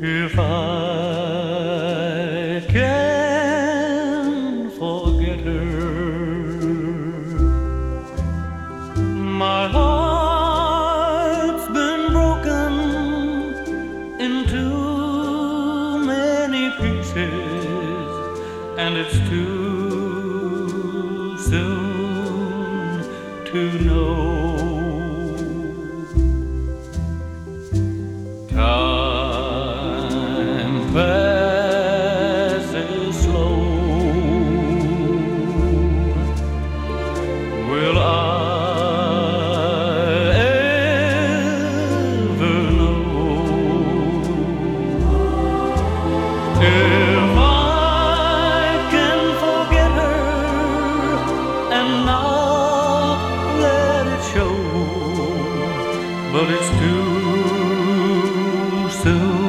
If I can forget her, my heart's been broken into many pieces, and it's too soon to know. Time passes slow. Will I ever know if I can forget her and not let it show? But it's too soon.